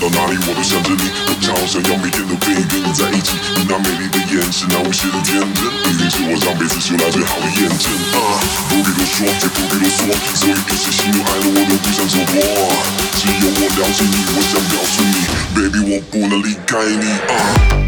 到哪里我都想着你，我超想要每天都可以跟你在一起。你那美丽的眼神，那无邪的天真，一定是我上辈子修来最好的验证。不必多说，也不必啰嗦，所有一切喜怒哀乐我都不想错过。只有我了解你，我想告诉你 ，baby 我不能离开你。